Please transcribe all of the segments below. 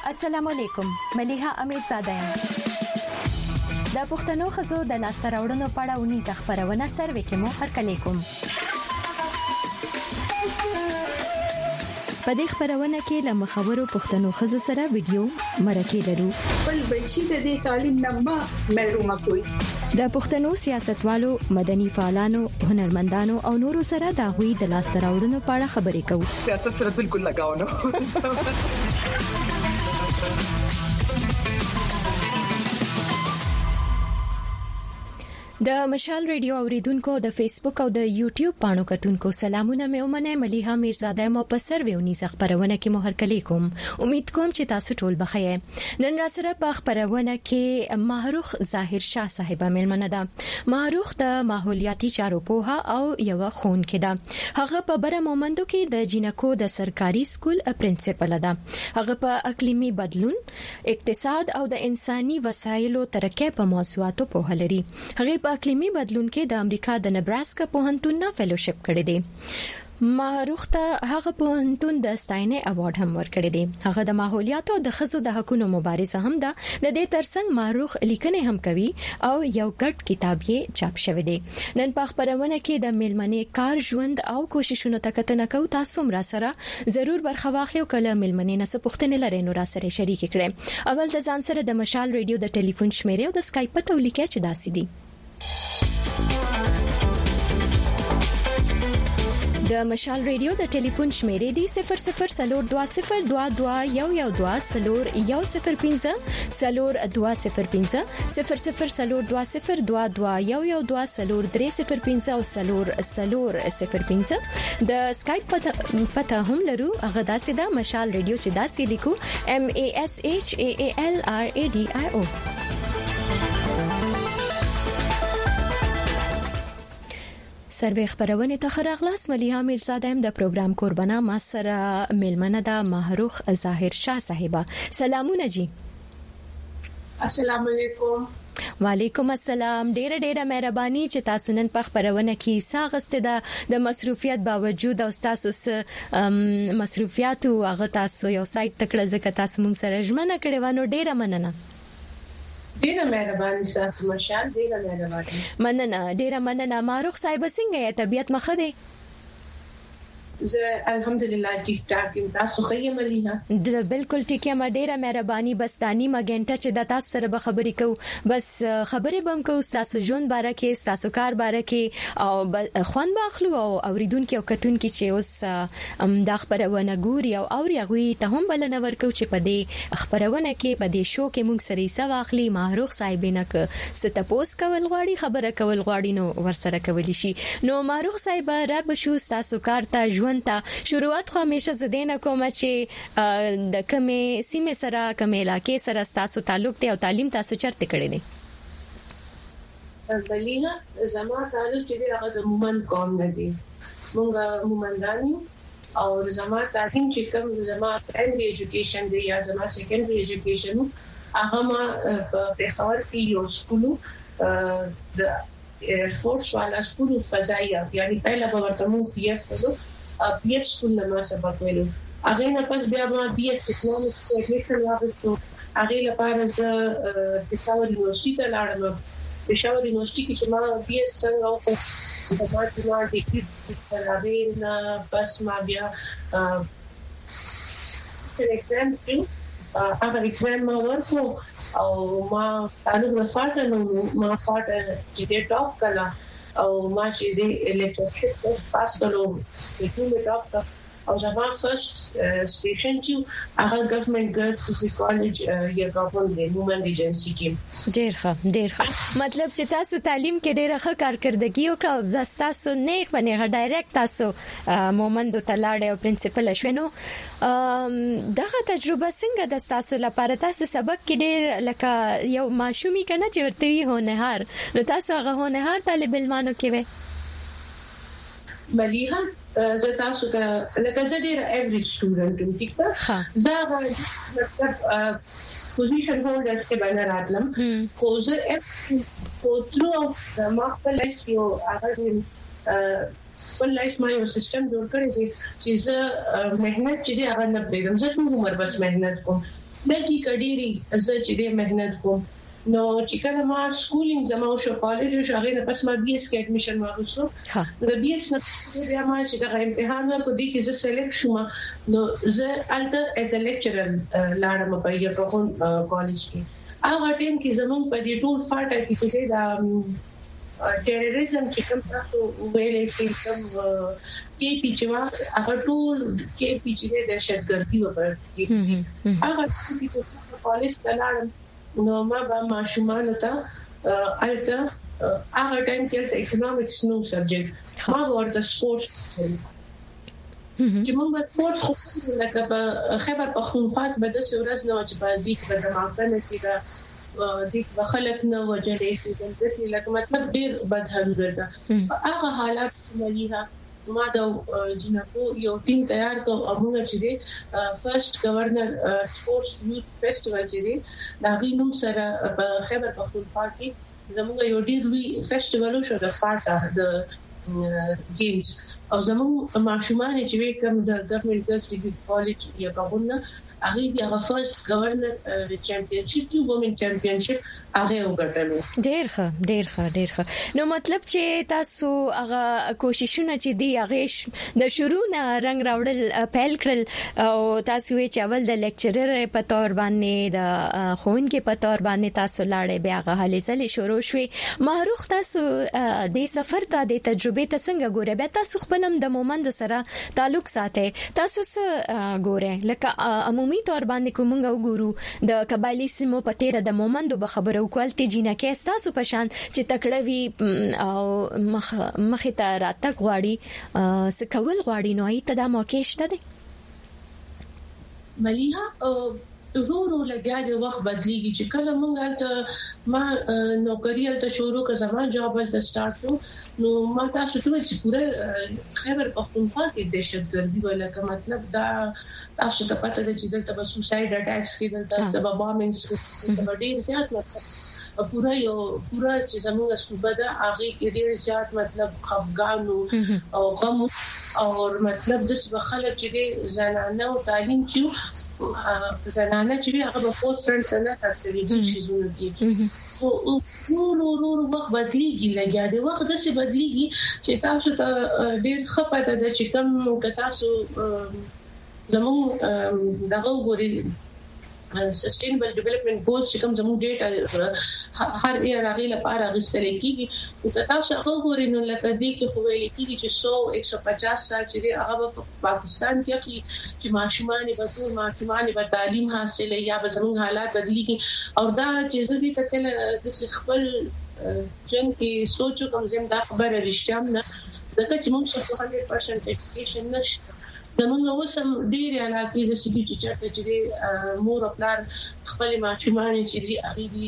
السلام علیکم ملیحه امیرزاده یم د پښتنو خزو د لاسته راوړنو په اړه ونی خبرونه سروي کې مو هرکلی کوم په دې خبرونه کې له مخورو پښتنو خزو سره ویډیو مرکه لرو بل بچی د دې تعلیم نه محروم کوي د پښتنو سیاستوالو مدني فعالانو هنرمندانو او نورو سره د غوي د لاسته راوړنو په اړه خبرې کوو سیاست سره بالکل لگاو نه د مشال ریډیو اوریدونکو د فیسبوک او د یوټیوب پاڼو کتونکو سلامونه مې ومنه ملیحه میرزاده مو په سرویونی خبرونه کې مو هرکلی کوم امید کوم چې تاسو ټول بخیر نن را سره په خبرونه کې ماهروخ ظاهر شاه صاحب ملمنه ده ماهروخ د ماحولیاتي چارو پوها او یو خون کې ده هغه په بره مومندو کې د جینکو د سرکاري سکول پرنسپل ده هغه په اقلیمي بدلون اقتصاد او د انساني وسایلو ترقې په موضوعاتو په لري هغه په اقلیمي بدلون کې د امریکا د نبراسکا پوهنتون نه فیلوشپ کړی دی ماهروخ ته هغه پوهنتون د ستاینې ایوارډ هم ورکړی دی هغه د ماحولیات او د خزو د حقوقو مبارزه هم ده د دې ترڅنګ ماهروخ لیکنې هم کوي او یو ګډ کتاب یې چاپ شوی دی نن په خبرونه کې د ملمنې کار ژوند او کوششونو ته کتنه کوو تاسو را سره ضرور برخه واخلئ او کله ملمنې نه څه پوښتنه لرئ نو را سره شریک کړئ اول د ځان سره د مشال ریډیو د ټلیفون شمیره او د اسکایپ په تولیکه چې داسې دي د مشال ریډیو د ټلیفون شمیرې دی 002022112015 002022112015 او 0015 د اسکایپ پته هم لرو هغه داسې دا مشال ریډیو چې داسې لیکو MASHALRADIO سروي خبرونه ته خراغلاس ملیحه میرزاده هم د پروګرام قربانا ما سره ملمنه ده ماهروخ ظاهر شاه صاحبہ سلامونه جی السلام علیکم وعلیکم السلام ډیره مهرباني چې تاسو نن په خبرونه کې ساغسته د مصروفیت باوجود او تاسو مصروفیات او هغه تاسو یو سایت تکړه ځکه تاسو موږ سره ژمنه کړې و نو ډیره مننه ډیره مهرباني تاسو مشال ډیره مهرباني ډیره مننه ماهروخ صاحب څنګه یې طبيعت مخه دی زه الحمدلله ټیک ټاک یم تاسو ښه ملیحه بالکل ټیک یم ډیره مهرباني بس دانی مګنټه چې د تاسو سره به خبرې کوو بس خبرې بم کوو تاسو ژوند باره کې تاسو کار باره کې او خوان باخلو او اوریدونکو او کتونکو چې اوس د خبرونه ګوري او اوري غوي ته هم بلنه ورکو چې په دې خبرونه کې په دې شو کې موږ سره یې واخلي ماهروخ صاحبینه ک ستپوس کول غواړي خبره کول غواړي نو ورسره کولی شي نو ماهروخ صاحب را بشو تاسو کار ته ژوند ته شروعات خو همیشه زدينه کوم چې د کومې سیمه سره کومې علاقې سره تاسو تعلق دی او تعلیم تاسو چرته کړی دی ملیحه زما تعلق چې هغه د مومند قوم نه دی مونږ مومندانی او زما تعلیم چې کوم زما پرایمري ایجوکیشن دی یا زما سیکنډري ایجوکیشن هغه ما په پېښور کې یو سکول د فورس والا سکول فضائیه یعنی پہلا به ورته مو پیف سکول نه ما سبق ویلو هغه نه پس بیا ما بي اس اکنومکس ایډمیشن واغستو هغه لپاره زه پېښور یونیورسيټي ته لاړم پېښور یونیورسيټي کې چې ما بي اس څنګه وکړ د ماټریمار ډیګري راوړې نه پس ما بیا ایگزام کې هغه ایگزام ما ورکړ او ما تعلق وفاته نو ما فاته چې ټاپ کړه او ما چې د الیکټریشن پاس کړو د ټول ټاپ او زما فرست سټیشن چې هغه ګورنمنت ګرلز کالج یا ګورنمنت د وومن ایجنسی کې ډیر ښه مطلب چې تاسو تعلیم کې ډیره ښه کارکردګي وکړه تاسو نه باندې ډایرکټ تاسو مومند تلاړې او پرنسپل شونو دغه تجربه څنګه د تاسو لپاره تاسو سبق کې ډیر لکه یو ماشومي کنه چې ورته وي هنر نو تاسو هغه هنر طالب علمانو کې وي ملیحه زه تاسو ته لکه زه ډیر ایوریج سټوډنټ یم ټیک ده زه مطلب پوزیشن هولډر څخه باندې راتلم خو زه خو تلو ما خپل یو هغه خپل لایف ما یو سیستم جوړ کړی دی چې زه مهنت چې دی هغه نه پرېږدم زه ټول عمر بس مهنت کوم دغه کډيري زه چې دې مهنت کوم نو چې کله ما سکولینګ زما شو کالج او هغه نه پس ما بي اس کې اډمیشن واغوسو د بي اس نه بیا ما چې د امتحان ورکو دي کې زه سلیکټ شوم نو زه الټر ایز ا لیکچرر لاړم په یو کالج کې هغه ټیم کې زموږ په دې ټول فاټه کې دا ټیرریزم چې کوم تاسو ویلې چې کوم کې پیچوا هغه ټول کې پیچې د دهشتګردي وبر هغه چې په کالج کې لاړم نو ما به ماشومان ته الته هغه ټایم کې اکونومکس نو سبجیکټ ما ورته سپورتس چې موږ سپورتس خو لکه په خیبر پختونخوا به د سورز نو چې په دې کې د ماپنه کې دا د خلک نو وجلې چې د دې لکه مطلب ډیر بدهنګر ده هغه حالات مليها ما دا جنکو یو ټیم تیار کو او موږ چې دی فرست گورنر سپورتس یوث فیسټیوال چې دی دا غوښنم سره په خیبر پختونخوا کې زموږ یو ډیر لوی فیسټیوال شو د فاټا د گیمز او زموږ ماشومان چې کوم د ګورنمنت ګرلز ډیګري کالج یا کومه هغه دی هغه فرست گورنر چمپیونشپ دی وومن چمپیونشپ هغه وګټلو ډیر ښه نو مطلب چې تاسو هغه کوششونه چې دی هغه د شروع نه رنگ راوړل پیل کړل او تاسو یې چاول د لیکچرر په تور باندې د خوونکې په تور باندې تاسو لاړې بیا هغه هلې ځلې شروع شوې ماروخ تاسو د سفر ته د تجربه ته څنګه ګورئ بیا تاسو خپلم د مومند سره تعلق ساتئ تاسو څه ګورئ لکه عمومي تور باندې کومه وګورو د قبایلی سیمو په تیر د مومندو به خبرو کوالټي جنکه تاسو په شان چې تکړوي او مخه ته راتګ غواړي سکول غواړي نو ای ته د موقع شته دي مليها ورو لګیا د وخت بدلیږي چې کله مونږ ته ما نوکری ته شروع کړ زما جاب ته سٹارټ شو نو ما تاسو ته چې پوره خیبر پختونخوا کې دهشتګردي ولکه مطلب دا تاسو ته پته ده چې دلته به سوساید اٹیکس کې دلته د بامینګز کې ډېر زیات مطلب پورا چې زموږ صوبه ده هغه کې ډېر زیات مطلب خفګانو او غم او مطلب د څه خلک چې زنانه او تعلیم چې زنانه چې هغه په فورس فرنټ نه تاسو دي شیزونه دي او ورو وخت بدلیږي لګیا دی وخت د څه بدلیږي چې تاسو ته ډېر خپته ده چې کوم تاسو زموږ دغه ګوري sustainable development goals چې کوم زموږ ډیټا هر یو راغی لپاره غوښتل کیږي او تاسو هغه ګورئ نو لکه دې کې خو ویل کیږي چې 150 سال چې هغه په پاکستان کې چې ماشومان به تعلیم حاصل یا به زموږ حالات بدلیږي او دا چې دې ته د خپل جن کې سوچو کوم زم دا خبره رښتیا نه دغه چې موږ 100% education نشته زمونږ اوسم ډېر علاقې د سګي چې چرته چې مور خپل خپل ماشومان چې دی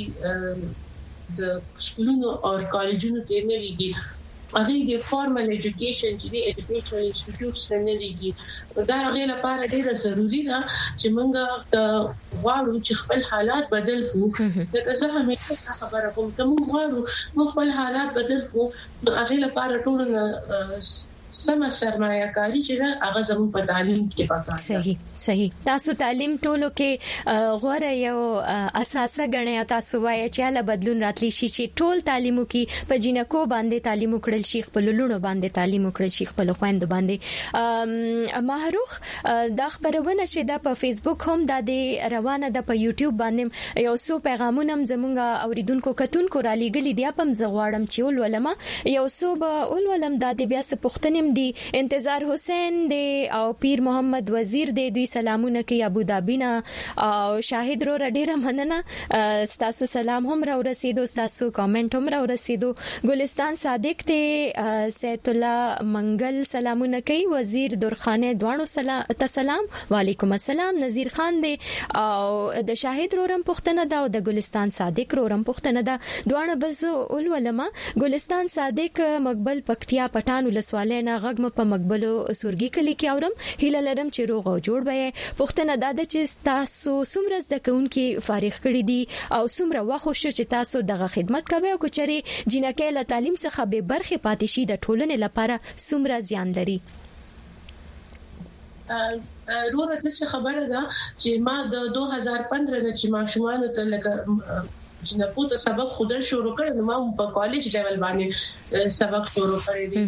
اغي د سکولونو او کالجونو کې نه لګي اغي د فارمل ایجوکیشن چې دی ایجوکیشنل انسټیټیوټس نه لګي دا هغه لپاره ډېر ضروری ده چې موږ غواړو چې خپل حالات بدل کړو دا زه همیشه خبره کوم چې موږ غواړو خپل حالات بدل کړو هغه لپاره ټول سم سرمایه کاری چې هغه زموږ په تعلیم کې پکاره صحیح تاسو تعلیم ټولو کې غوړه یو اساسه غنیا تاسو وایي چې له بدلون راتلی شي چې ټول تعلیمو کې په جنکو باندې تعلیم وکړل شي خپل لونو باندې تعلیم وکړل شي خپل خويند باندې ماهروخ دا خبرونه چې دا په فیسبوک هم د روانه د په یوټیوب باندې یو څو پیغامونه زمونږ اوریدونکو کتونکو را لېګل دي په مزغواړم چې ولولم یو څو به ولولم د بیا څه پښتنې دی انتظار حسین دی او پیر محمد وزیر دی دوی سلامونه کوي ابو دابی نه او شاهد رو ډیره مننه تاسو سلام هم را ورسېدو تاسو کامنټ هم را ورسېدو ګلستان صادق دی سید الله منګل سلامونه کوي وزیر درخانه دوانو سلام وعلیکم السلام نذیر خان دی او د شاهد رورم پښتنه دا او د ګلستان صادق رورم پښتنه دا دوانه بس اولولما ګلستان صادق مقبل پکتیا پټان ولسوالۍ غږ په مقبلو سورګي کلی کې اورم هیله لرم چې روغ او جوړ وي پښتنه داده چې تاسو څومره زده کوونکي فارغ کړي دي او څومره واخو شو چې تاسو دغه خدمت کوي او کچري جنکه له تعلیم څخه به برخه پاتې شي د ټولنې لپاره څومره زیان لري روره د خبره ده چې ما د 2015 نه چې ماشومان ته لکه جنکو ته سبق خودل شروع کړ نو ما په کالج لیول باندې سبق شروع کړی دی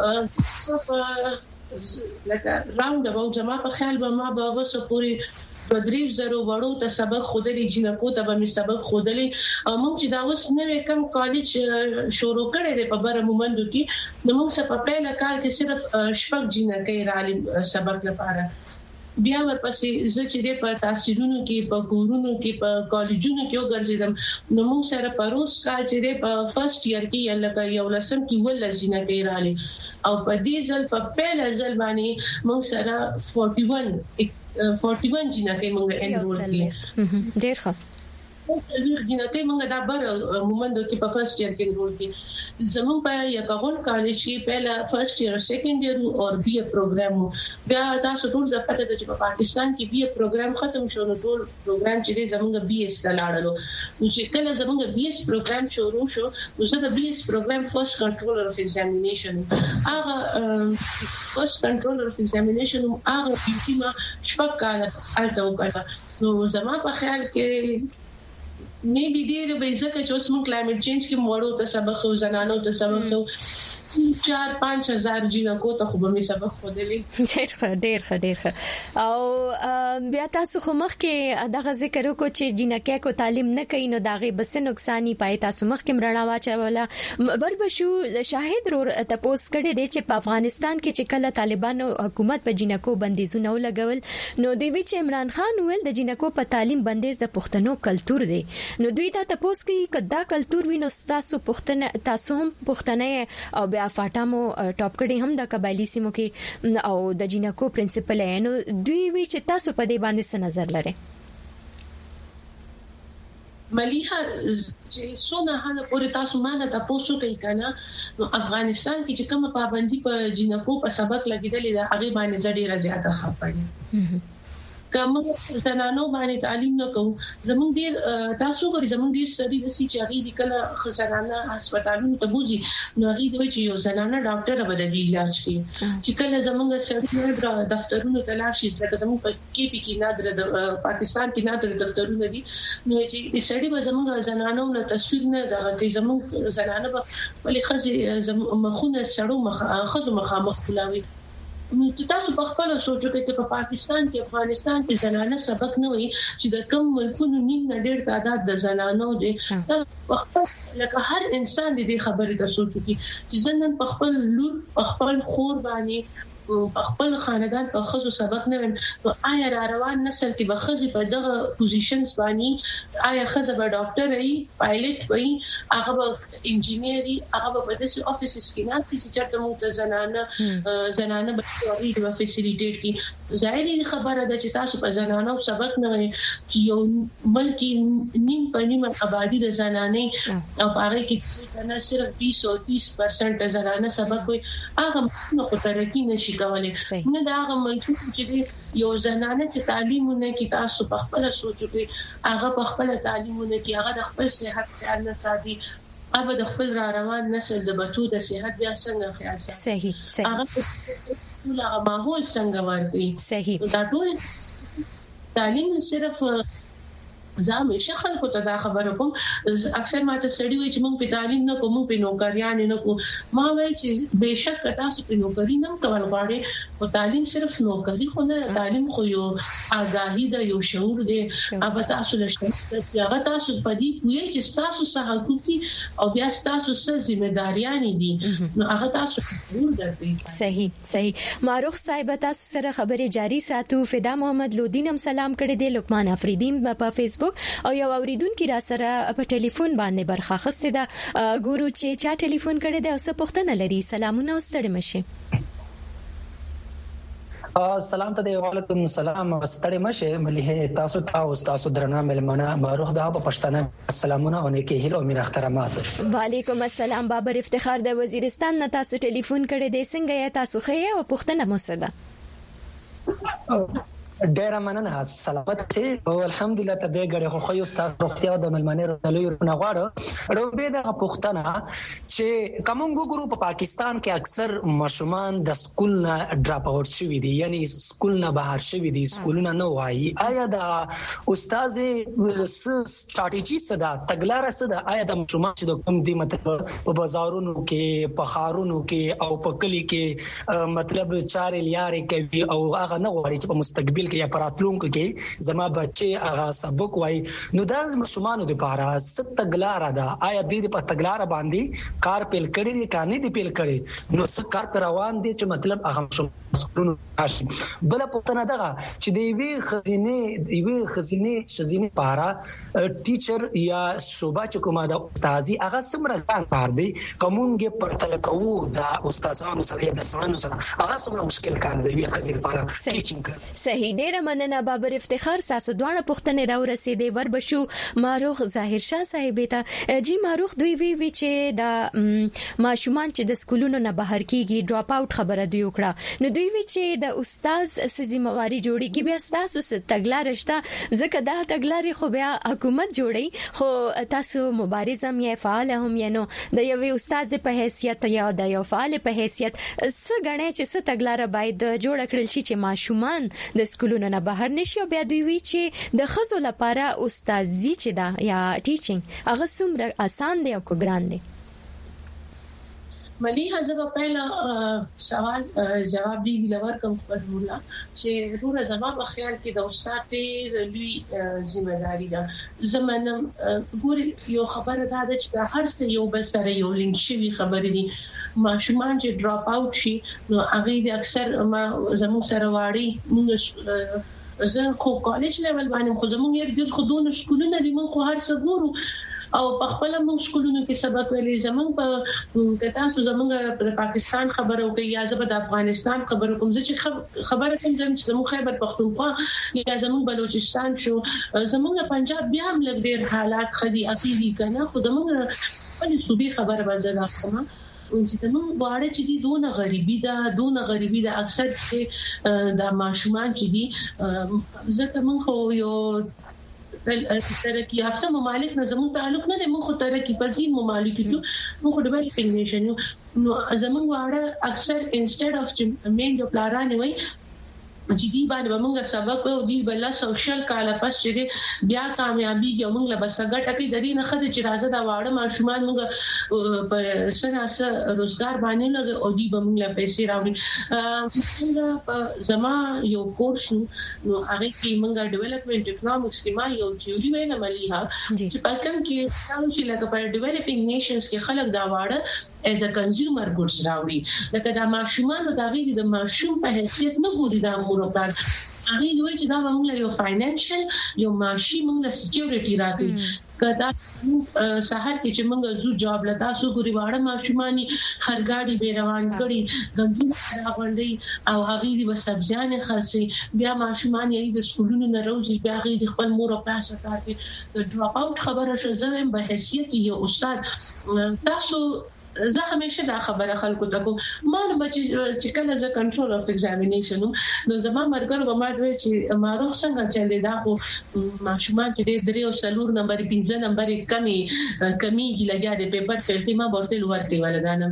لکه راوند اباوت ما په خیال به ما به وسه پوری 3000 وړو ته سبق خودلی جنکو ته به می سبق خودلی او موږ چې دا اوس نوې کم کالج شروع کړی دی په بره مومندو کې نو موږ څه په پیله کال کې صرف شپږ جنکې رالي سبق لپاره بیا ورپسې زه چې په تحصیلونو کې په کورونو کې په کالجونو کې وګرځیدم نو موږ سره پروس کال چې په فرست ایئر کې لکه یو لسم کې ول جنکې رالي او په دې ځل په پیله ځل باندې موږ سره 41 جنکې موږ انرول کړي ډېر ښه جنکې موږ دا بر مومندو کې په فرست ایئر کې انرول کړي زموږ په یکاغون کالج کې پہلا فرست ایئر سیکنډ ایئر او بی اے پروګرام بیا تاسو ټول د پته چې په پاکستان کې بی اے پروګرام ختم شو نو ټول پروګرام چې زموږ بی ایس لاړلو نو چې کله زموږ بی ایس پروګرام شروع شو نو زه د بی ایس پروګرام فرست کنټرولر اف ایگزامینیشن هغه فرست کنټرولر اف ایگزامینیشن هغه چې ما شپږ کاله الته وکړه نو زما په خیال کې maybe ډېر به ځکه چې اوس موږ کلایمټ چینج کې موړو ته سبق او زنانو ته سبق 4-5 جنکو ته خو به می سبق خودلی ډېر ښه او بیا تاسو خو مخ کې دغه ذکر وکړو چې جنکه کو تعلیم نه کوي نو داغه بس نقصانی پای تاسو مخ کې مرنا واچولا وربشو شاهد رو تپوس کړي دي چې په افغانستان کې چې کله طالبانو حکومت په جنکو بندیزونه لګول نو دوی چې عمران خان ول د جنکو په تعلیم بندیز د پښتنو کلچر دی نو دوی دا تپوس کوي کدا کلچر وینو تاسو پښتنه تاسو هم پښتنه او فاټامو ټاپ کړي هم د قبایلی سیمو کې او د جنکو پرنسپل نو دوی وی چې تاسو په دې باندې څه نظر لرئ مليحه چې څونه هغه پورې تاسو مانه تاسو کوي کنه نو افغانستان کې چې کومه پابندي په جنکو په سبق لګیدلې ده هغه باندې ډېره زیاته خپه کوم زنانو باندې تعلیم نه کوم زموږ ډیر تاسو غوړي زموږ ډیر سړي د سې چې هغه د کله خزانه هسپتالونو ته بوزي نو هغه دوی چې یو زنانه ډاکټر به د علاج کوي چې کله زموږ سړي دفترونو ته لاړ شي چې زموږ په کې پی کې نادر د پاکستان کې نادر دفترونه دي نو چې سړي به زموږ زنانو له تصویر نه د زموږ زنانه په ولې خزي مخونه سړو مخامخ کولاوي تاسو په خپل سوچو کې په پاکستان کې افغانستان کې زنانه سبق نه وي چې د کوم ملکونو نیم نه ډېر تعداد د زنانو دي لکه هر انسان دې خبرې ته سوچو کې چې زنان په خپل لور په خپل خور باندې خپل خاندان په خزو سبق نه وین نو آیا روان نسل کې به خزي په دغه پوزیشنز باندې آیا خزه به ډاکټر وي پایلټ وي هغه به انجینیري هغه به په داسې افیسز کې نه چې چېرته موږ زنانه به یو فیسیلیټیټ کی ظاهري خبره ده چې تاسو په زنانو سبق نه وي یو ملک نیم په نیمه آبادی د زنانې او هغه کې نه صرف 20-30% زنانه سبق وي هغه نو ترقی نشي کولای نه دا هغه ملک چې یو زنانه چې تعلیمونه کې تاسو په خپل سوچو کې هغه په خپل تعلیمونه کې هغه د خپل صحت خیال نه ساتي هغه د خپل روان نسل د بچو د صحت بیا څنګه خیال ساتي صحیح هغه ماحول څنګه ورته صحیح دا ټول تعلیم صرف ځم شخل کو ته دا خبره کوم اکثر ماته سړی وي چې موږ په تعلیم نه کوم په نوکریان نه کوم ما وایي چې بهشک تاسو په نوکری نه کول غواړئ او تعلیم صرف نوکری خو نه تعلیم خو یو آگاهی د یو شعور دی هغه تاسو لشته هغه تاسو په دې وایي چې تاسو څه حقوق او بیا تاسو څه ځمېداریان دي نو هغه تاسو ضرور درته صحیح معروف صاحب تاسو سره خبرې جاری ساتو فدا محمد لودین هم سلام کړی دی لقمان افریدین په فیسبوک او یو اوریدونکو را سره په ټلیفون باندې برخه خسته ده ګورو چې چا ټلیفون کړی دی او څه پوښتنه لري سلامونه ستړي مشه سلام ته وعلیکم السلام ستړي مشه مليحه تاسو ته او تاسو درنه ملمنه معروف ده په پښتنه سلامونه او نیکی هیله او مینا احترامات وعلیکم السلام بابر افتخار د وزیرستان نه تاسو ټلیفون کړی دی څنګه تاسو خې او پوښتنه مو څه ده ډیر مننه سلامت چې او الحمدلله تبه غړي خو یو استاد روغتیا د ملمنې رولوي نه غواړو روبه د پښتنه چې کوم ګورو په پاکستان کې اکثر ماشومان د سکول نه ډراپ اوټ شوي دي یعنی سکول نه بهر شوي دي سکولونه نه وایي آیا د استاد ستراتیژي صدا تګلارې صدا آیا د ماشومان چې د کوم دي مطلب په بازارونو کې په خارونو کې او په کلی کې مطلب چارې لیارې کوي او هغه نه غواړي چې په مستقبل کې یا پراتلونکو کې زما بچي هغه سبق وای نو د مشمانو لپاره ست تګلار ده آیا د په تګلار باندې کار پیل کړی دي کاني دي پیل کړی نو څه کار روان دي چې مطلب هغه مسؤلون راشي بل پوښتنه ده چې د وی خزینه لپاره ټیچر یا صوبه چې کومه د استادي هغه سمره کار دی کومونګه پرتل کوو د استادانو سره د سړانو سره هغه سمره مشکل کار دی خزینه لپاره ټیچینګ صحیح ډیره مننه بابر افتخار ساسو دوه پښتنې راو رسیدې وربشو ماروخ ظاهر شاه صاحب ته جی ماروخ دوی وی چې د ماشومان چې د سکولونو نه بهر کیږي ډراپ اوټ خبره دی وکړه نو دوی وی چې د استاد سزمواري جوړیږي بیا تاسو ست تګلار شته ځکه دا تګلارې خو بیا حکومت جوړي خو تاسو مبارزم یا فعال هم یا نو د یو استاد په حیثیت یا د یو فعال په حیثیت څه غنې چې ست تګلار باید جوړ کړل شي چې ماشومان د سکولونو نه بهر نشي بیا دوی وی چې د خزو لپاره استادي چې دا یا ټیچینګ هغه څومره آسان دی او کو ګران دی ملي حزب پهلا سوال جواب دی لور کوم پرمولا چې روره زما په خیال کې د استاد په لوی ځمېداري ده زمونږ ګوري یو خبره ده چې هر څه یو بل سره یو لینک شوی خبرې دي ماشومان چې ډراپ اوټ شي نو هغه د اکثر ما زموږ سره واړي موږ زه خو کالج لیول باندې خو زموږ یو د خودونو سکولونه دي موږ خو هر څه ګورو او په خپل موږ سکولونو کې سبق ویلي زموږ په تاسو زموږ په پاکستان خبرو کې یا زه په افغانستان خبرو کوم چې خبره کوم چې زموږ خیبر پختونخوا یا زموږ بلوچستان شو زموږ پنجاب بیا هم لږ ډیر حالات خدي اخیری کنه خو زموږ په صوبې خبره بدل راځم چې نو واړه چې دي دونه غریبي ده اکثر چې د ماشومان چې دي ځکه موږ خو یو ترقی یافته ممالک نه زموږ تعلق نه دی موږ ترقی پذیر ممالک یو موږ ډیولپینګ نیشن یو نو زموږ واړه اکثر انسټډ اف مین جو پلانونه وي چې دی باندې موږ سبق او دی بل سوشل کاله پس چې بیا کامیابی کې موږ له بسګټه کې د دې نه خدای چې راځه دا واړه ماشومان موږ په سناسه روزګار باندې لګ او دی موږ له پیسې راوړي موږ په زما یو کورس نو هغه کې موږ ډیولپمنٹ اکونومکس کې ما یو تھیوري ویل مليها چې په کوم کې څنګه چې لکه په ډیولپینګ نیشنز کې خلک دا واړه as a consumer goods راوړي لکه دا ماشومان د غوړي د ماشوم په حیثیت نه ګوري دا مور او پلار هغه دوی چې دا موږ یو فاینانشل یو معاشي موږ سکیورټي راکړي کدا سحر کې چې موږ زو جاب لتا سو ګوري واړه ماشومانی خرګاډي به روان کړي غندې راغونډي او هغه دې وسبځانه خرسي بیا ماشومان یې د سکولونو نه روزي بیا هغه د خپل مور او پلار سره کوي د ډراپ اوټ خبره شو زم به حیثیت یو استاد تاسو زه همیشه دا خبره خلکو ته کوم ما نو چې کله ز کنټرول اف ایگزامینیشن نو زما مرګر به ما دوی چې ماروخ څنګه چلے دا خو ماشومان چې درې او څلور نمبر 15 نمبر کمی لګیا د پیپر فلټي ما ورته ورته ولا دا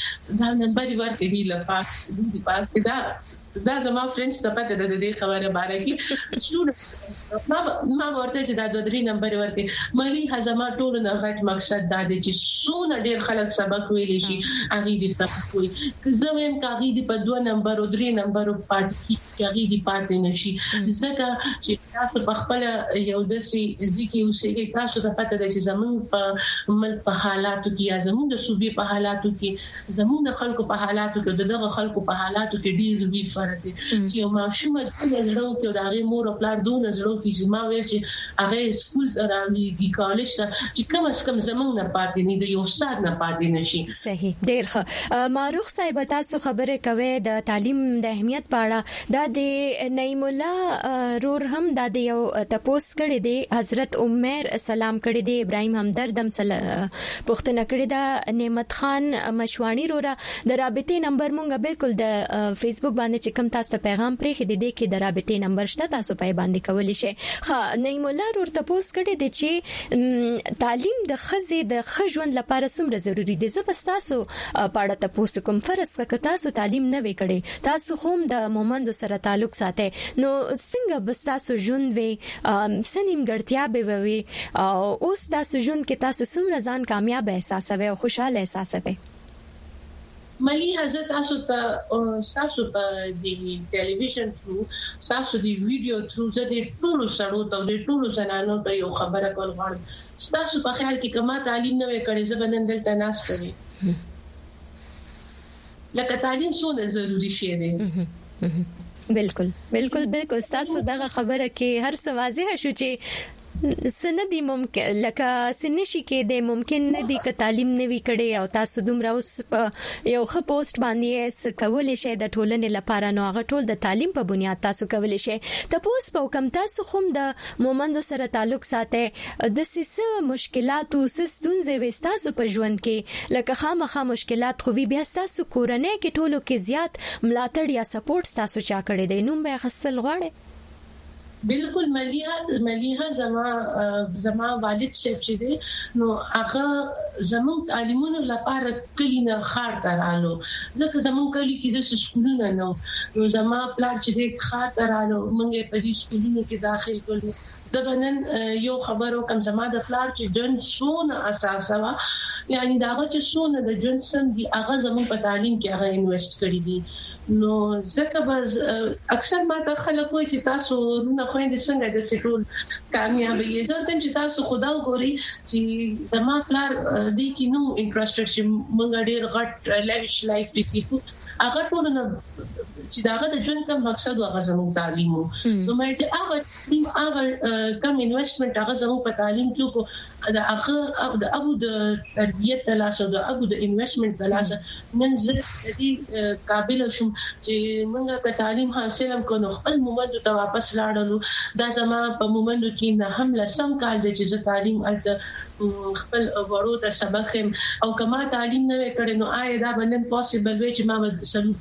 نمبر ورته دی لپاس دی پاس دا زما فرنچ ته پته ده د دې خبره باره کې شنو ما ورته چې دا 2-3 نمبر ورته ملي هضما ټول نه غټ مقصد دا دی چې څونه ډېر خلک سبق ویلي شي هغه دې سبق وي که زموږ کاغی دی په 2 نمبر او 3 نمبر پاتې کیږي دی پاتې نشي ځکه چې تاسو په خپل یو دسي ځکه اوسېږي تاسو ته پته ده چې زموږ په ملک په حالاتو کې یا زموږ د صوبې په حالاتو کې زموږ د خلکو په حالاتو کې دغه خلکو په حالاتو کې ډېر وی چې یو ماشوم د زړه کې د هغه مور او پلار دونه زړه کې چې ما ویل چې هغه سکول راځي کالج ته چې کم از کم زمونږ نه پاتې نه دی یو استاد نه پاتې نشي صحیح ډیر ښه ماروخ صاحب تاسو خبره کوي د تعلیم د اهمیت په اړه دا د نعیم الله رور هم د یو تپوس کړي دی حضرت عمر سلام کړي دی ابراهيم همدرد هم پوښتنه کړي دا نعمت خان مشوانی رورا د رابطې نمبر مونږ بالکل د فیسبوک باندې چې کوم تاسو ته پیغام پرې خې دې کې د رابطې نمبر شته تاسو په باندې کولی شئ. ها نعیم الله ورته پوس کړي د چې تعلیم د خزې د خژوند لپاره څومره ضروری دی. زه بس تاسو پاړه تاسو کوم فرض کړه تاسو تعلیم نه وکړي تاسو هم د مومند سره تعلق ساتي نو څنګه بس تاسو ژوند وي سنیم ګړتیا به وي اوس تاسو ژوند کې تاسو څومره ځان کامیاب احساسوي او خوشاله احساسوي. ملي حضرت تاسو په د ټلویزیون تھرو تاسو د ویډیو تھرو د ټولو سړو ته د ټولو زنانو ته یو خبره کول غواړم. تاسو په خیال کې کما تعلیم نه وکړي زبندل ته ناس کوي لکه تعلیم څونه ضروری شی دی. بالکل تاسو دغه خبره کې هر څه واضح شو چې سندي ممکن لکه سنشي کې د ممکن نه دي ک تعلیم نه وی کړي او تاسو دومره اوس یو ښه پوسټ باندې کولای شئ د ټولنې لپاره نو هغه ټول د تعلیم په بنیاد تاسو کولای شئ. تاسو په کوم تاسو هم د مومند سره تعلق ساتي د سیسه مشکلات او ستونزې وستاسو په ژوند کې لکه خامخا مشکلات خو بیا تاسو کورنۍ کې ټولو کې زیات ملاتړ یا سپورټ تاسو چا کړی دی نوم به خپل غواړي. بالکل مليها زما والد شپ چې دی نو هغه زموږ تعلیمونو لپاره کلی نه خار ترالو ځکه زموږ کلی کې د سکولونو نو زما پلان چې دی خار ترالو موږ په دې سکولونو کې داخل کړو. د بنن یو خبرو کم زما د فلار چې جن سونه اساسه وا یعنی دا چې سونه د جن سم دی هغه زموږ په تعلیم کې هغه انویسټ کړی دي. نو ځکه بس اکثر ما ته خلک وایي چې تاسو نه خويندې څنګه د سټول کامیاب یې درته چې تاسو خدا وګوري چې زما فلار دې کې نو انټرېستډ چې مونږ ډېر غټ لیویش لایف دې هغه ټول نه چې داغه د ژوند کوم مقصد هغه زموږ تعلیم وو. نو مې چې هغه کم انویسټمنټ هغه زموږ په تعلیم کې کو دا هغه د ابو د تربیت په لاس او د ابو د انویسټمنټ په لاس نن زه دې قابل شم چې موږ په تعلیم حاصل کړو خپل مومند ته واپس لاړلو. دا زما په مومند کې نه هم لسم کال د چې تعلیم خپل ورو ته سبق او کما تعلیم نه وکړي نو آیا دا بلن پوسیبل وي چې ما سلو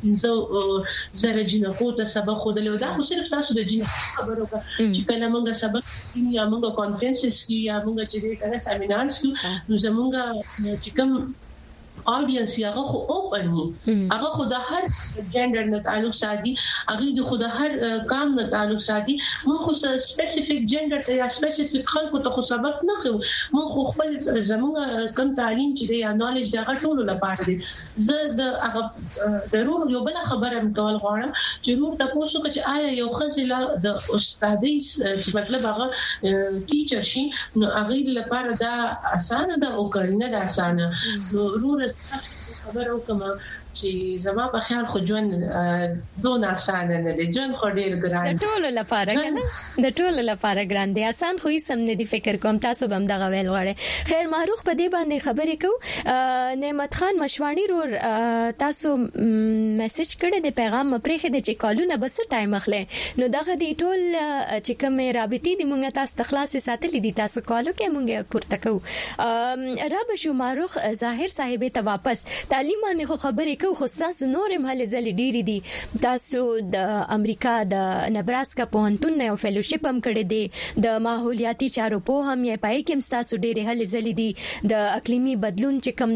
15 زره جنکو ته سبق خودلو. دا خو صرف تاسو د جن خبرو چې کله موږ سبق یا موږ کانفرنسز کې یا موږ چې دا سیمینارز کې نو زموږ چې کوم اودینس هغه خو اوپن دي هغه خو د هر جندر نه تعلق ساتي هغه د خو د هر کام نه تعلق ساتي. موږ خو سپیسیفیک جندر ته یا سپیسیفیک خلکو ته خو سبق نه خو موږ خو خپل زموږ کم تعلیم چې دی یا نالج دغه ټول لپاره دي. زه د هغه ضرور یو بل خبره کول غواړم چې نور تاسو چې آیا یو خزله د استادي مطلب هغه ټیچر شي نو هغه لپاره دا اسانه ده او کړنه ده اسانه. نو خبرو کوم چې زما په خیال خو ژوند دون اسانه نه دی. ژوند خو ډیر ګران د ټولو لپاره کنه د ټولو لپاره ګران دی. آسان خو هیڅ هم نه دی. فکر کوم تاسو به هم دغه ویل غواړئ. خیر معروف په دې باندې خبرې کو. نعمت خان مشوانی رور تاسو میسج کړی د پیغام پرېخه د چې کالونه بس ټایم اخلي نو دغه دی ټول چې کوم رابطې دی مونږه تاسو تخلاص ساتلې دي تاسو کالو کې مونږه پورته کو. رب شو معروف ظاهر صاحب ته واپس تعلیم باندې خو خبرې کو خو تاسو نور هم هله زلي ډيري دي. تاسو د امریکا د نبراسکا پوهنتون نه فیلوشپ هم کړی دی د ماحولیاتي چارو په هم یې پای کې تاسو ډېر هله زلي دي د اقلیمي بدلون چې کوم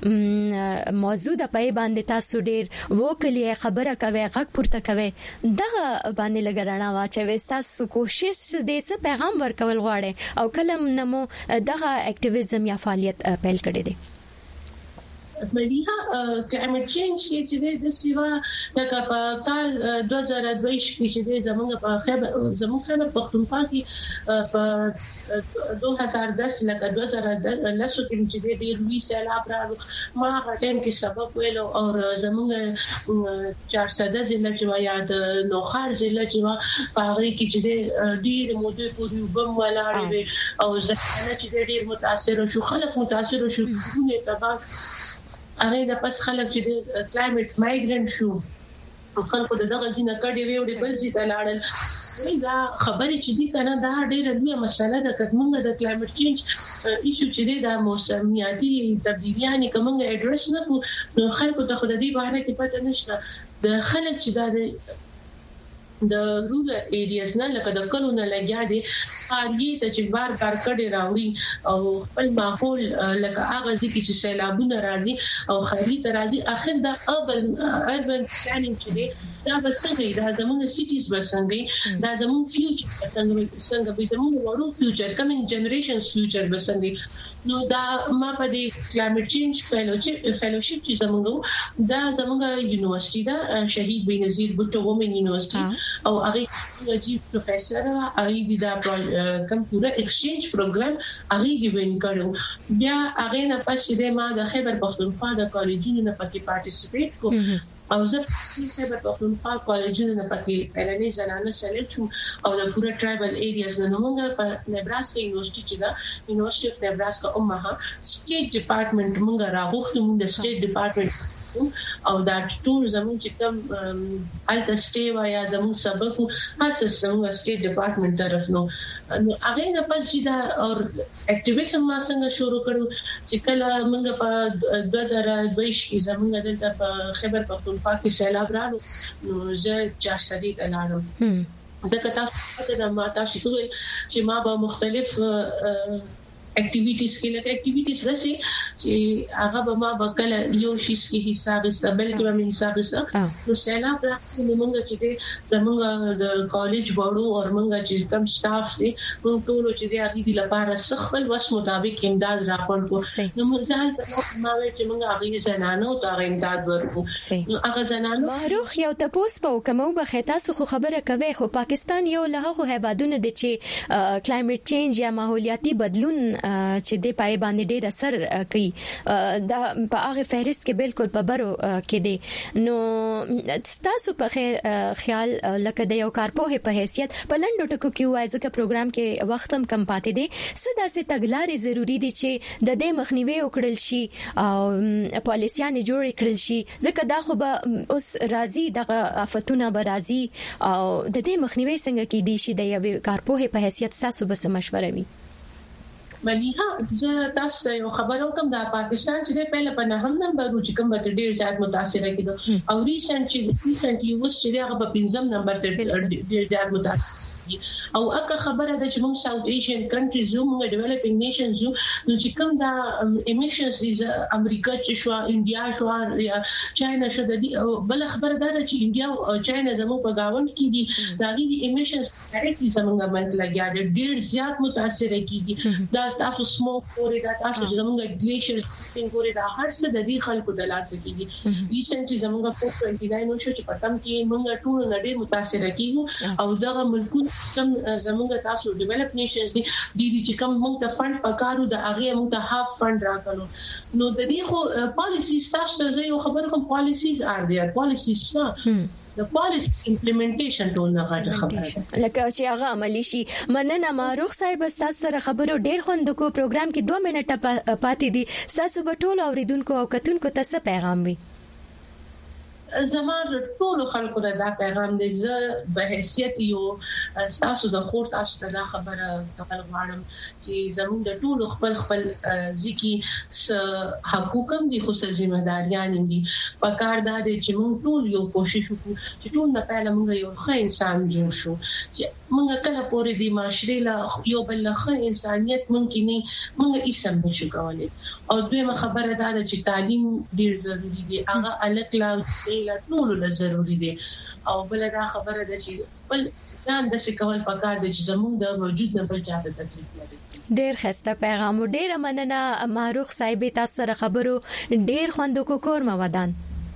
دا موضوع د پای باندې تاسو ډېر وکړي خبره کوي غږ پورته کوي دغه باندې لګرانه واچوي. تاسو کوشش دې څه پیغام ورکول غواړي او کلم نمو دغه اکټیویزم یا فعالیت پیل کړی دی. مليها کلایمټ چینج کې چې د سیوا لکه په کال 2022 کې چې زموږ په خیبر پختونخوا کې په 2010 لکه 2010 کې چې د لوی سیلاب راغلو ما غټن کې سبب ویلو او زموږ 400 ضلع چې یا د نوخار ضلع چې په هغه کې چې ډیر موده پورې وبم ولاړې او ځکه چې ډیر متاثر شو خلک متاثر شو نه تبع هغه د پس خلک چې د کلایمټ مایګرنټ شو خلکو دغه ځینې کډې ویوړې بل ځای ته لاړل دا خبرې چې دي کنه دا ډېره لویه مسله ده چې موږ د کلایمټ چینج ایشو چې د موسمیاتي تبدیلیانې کومه اډریس نه کوو خلکو ته خو د دې باره کې پته نشته د خلک چې دا د رورل ایریاز نه لکه د کلونو لګیا دي هغه ته چې بار کډې راوړي او خپل ماحول لکه هغه ځکه چې سیلابونه راځي او خاري ته راځي اخر دا اربن پلانینګ چې دی دا بسنګي دا زموږ سټیز بسنګي دا زموږ فیوچر څنګه به زموږ ورو فیوچر کمینګ جنریشنز فیوچر بسنګي نو دا ما په دې کلایمټ چینج فیلوشپ چې زموږ دا زموږ یونیورسيټي دا شهید بنظیر بوټو وومن یونیورسيټي او هغه چې پروفیسور هغه دا کمپیوټر ایکسچینج پروګرام هغه دی وین کړو بیا هغه نه پښې ما د خیبر پختونخوا د کالجونو نه پکې پارټیسیپیټ کو او زه خیبر پختونخوا کالجونو نه پکې پرانی زنانه سلیکټ او د پورا ټرایبل ایریاز نه موږ په نبراسکا یونیورسيټي چې دا یونیورسيټي اف نبراسکا اوماها سټیټ ډپارټمنټ موږ راغوښتو موږ د سټیټ ډپارټمنټ او دا ټول زموږ چې کوم الته سټي وایا زموږ سبق هر څه زموږ سټیټ ډپارټمنټ طرف نو هغه نه پس چې دا او اکټیویزم ما څنګه شروع کړو چې کله موږ په 2022 کې زموږ دلته په خیبر پختونخوا کې سیلاب راغلو نو زه 400 کلانم دا کتاب د ما تاسو چې ما به مختلف اکټیویټیز کې لکه اکټیویټیز رسي چې هغه به ما وکړه یو شیس کې حساب استبل کې به حساب است نو سیلاب راځي موږ چې زموږ د کالج وړو او موږ چې کم سټاف دي موږ ټول چې د هغه د لپاره خپل وس مطابق امداد راکړو نو موږ ځان په ما وی چې موږ هغه زنانو ته امداد ورکو نو هغه زنانو معروف یو تاسو په کومو به تاسو خو خبره کوي خو پاکستان یو له هغه هیوادونو دي چې کلایمټ چینج یا ماحولیاتي بدلون چې د پای باندې ډېر اثر کوي دا په هغه فهرست کې بالکل په برو کې دي نو تاسو په خیال لکه د یو کارپوه په حیثیت په لنډو ټکو کې وایي ځکه پروګرام کې وخت هم کم پاتې دي سدا سي تګلارې ضروری دي چې د دې مخنیوي وکړل شي او پالیسيان جوړ کړل شي ځکه دا خو به اوس راضي دغه افتونه به راضي او د دې مخنیوي څنګه کې دي شي د یو کارپوه په حیثیت تاسو به مشوره وي مليها زه تاسو یو خبرو کوم د پاکستان چې په لپاره هم نمبر چې کوم به ډیر زیات متاثر کېدو او ریسنټلی وس چې هغه په 5م نمبر ته ډیر زیات متاثر او اګه خبره ده چې موږ ساوث ایشین کنټریز یو موږ ډیولپینګ نیشنز یو نو چې کوم دا امیشنز دي امریکا چې شو انډیا شو یا چاینا شو د دې بل خبره ده چې انډیا او چاینا زموږ په گاوند کې دي دا غي امیشنز ډایرکټلی زموږ باندې لګیا دي ډیر زیات متاثر کیږي دا تاسو سموک پورې دا تاسو زموږ ګلیشیر سپینګ پورې دا هر څه د دې خلکو د لاس کېږي ریسنټلی زموږ په 29 شو چې پتم کې موږ ټول نړۍ متاثر کیږو او دا ملکونه سم زموږ تاسو ډیولپ نیشنز دي چې کوم موږ ته فند پکارو د هغه موږ ته هاف فند راکړو نو د دې خو پالیسیز تاسو زه یو خبر کوم پالیسیز ار دي پالیسیز د پالیسی امپلیمنټیشن ټول نه غواړي خبره لکه چې هغه عملی شي مننه ماروخ صاحب تاسو سره خبرو ډیر خوندکو پروګرام کې 2 منټه پاتې دي تاسو به ټول اوریدونکو او کتونکو ته څه پیغام وي زموږ ټول خلکو ته دا پیغام دی زه به حیثیت یو تاسو د خور تاسو ته دا خبره کول غواړم چې زموږ د ټول خپل ځکه س حقوق هم دي خو څه ذمہ داریان دي پکار دا دي چې موږ ټول یو کوشش وکړو چې ټول نه پهله موږ یو ښه انسان جوړ شو چې موږ کله پورې د معاشري لا یو بل ښه انسانيت ممکن نه موږ اسم نشو کولای او دویمه خبره دا ده چې تعلیم ډیر ضروری دی هغه الکلا ټول له ضروری دي او بل دا خبره ده چې بل ځان د سکول پکار دي چې زموږ د وجود نه بل چاته تکلیف لري ډیر خسته پیغام ډیر مننه ماروخ صاحب تاسو سره خبرو ډیر خوندکو کور مودان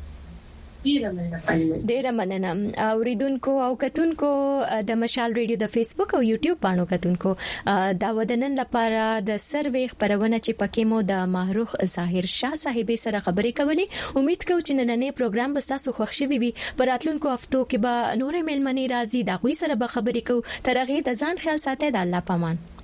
ډیر مننه اوریدونکو او کتونکو د مشال ریډیو د فیسبوک او یوټیوب باندې کتونکو دا ودنن لپاره د سروې خبرونه چې پکې مو د ماروخ ظاهر شاه صاحب سره خبرې کولې امید کوم چې نننې پروګرام به تاسو خوښ شي وي پر راتلونکو هفتو کې به نورې ملمنې راځي دا غوي سره به خبرې کوو تر هغه د ځان خیال ساتئ د الله پامان